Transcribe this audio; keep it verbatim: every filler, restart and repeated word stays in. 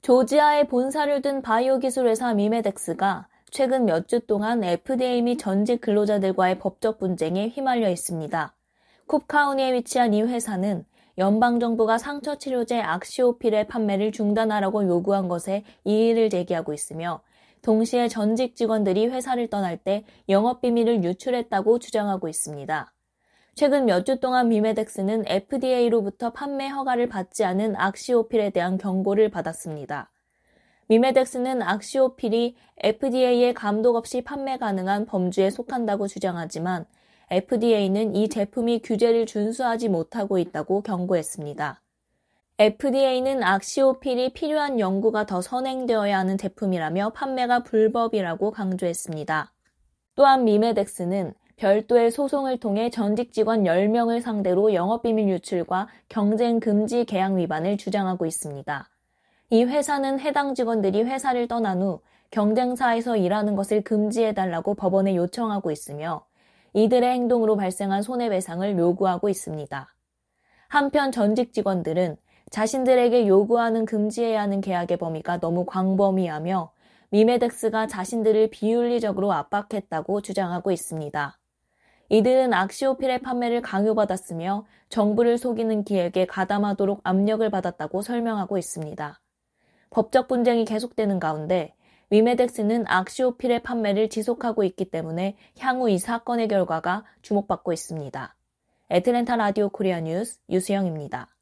조지아에 본사를 둔 바이오 기술 회사 미메덱스가 최근 몇 주 동안 에프디에이 및 전직 근로자들과의 법적 분쟁에 휘말려 있습니다. 쿱 카운티에 위치한 이 회사는 연방정부가 상처치료제 악시오필의 판매를 중단하라고 요구한 것에 이의를 제기하고 있으며 동시에 전직 직원들이 회사를 떠날 때 영업비밀을 유출했다고 주장하고 있습니다. 최근 몇 주 동안 미메덱스는 에프디에이로부터 판매 허가를 받지 않은 악시오필에 대한 경고를 받았습니다. 미메덱스는 악시오필이 에프디에이의 감독 없이 판매 가능한 범주에 속한다고 주장하지만 에프디에이는 이 제품이 규제를 준수하지 못하고 있다고 경고했습니다. 에프디에이는 악시오필이 필요한 연구가 더 선행되어야 하는 제품이라며 판매가 불법이라고 강조했습니다. 또한 미메덱스는 별도의 소송을 통해 전직 직원 열 명을 상대로 영업비밀 유출과 경쟁 금지 계약 위반을 주장하고 있습니다. 이 회사는 해당 직원들이 회사를 떠난 후 경쟁사에서 일하는 것을 금지해달라고 법원에 요청하고 있으며 이들의 행동으로 발생한 손해배상을 요구하고 있습니다. 한편 전직 직원들은 자신들에게 요구하는 금지해야 하는 계약의 범위가 너무 광범위하며 미메덱스가 자신들을 비윤리적으로 압박했다고 주장하고 있습니다. 이들은 악시오필의 판매를 강요받았으며 정부를 속이는 기획에 가담하도록 압력을 받았다고 설명하고 있습니다. 법적 분쟁이 계속되는 가운데 미메덱스는 악시오필의 판매를 지속하고 있기 때문에 향후 이 사건의 결과가 주목받고 있습니다. 애틀랜타 라디오 코리아 뉴스 유수영입니다.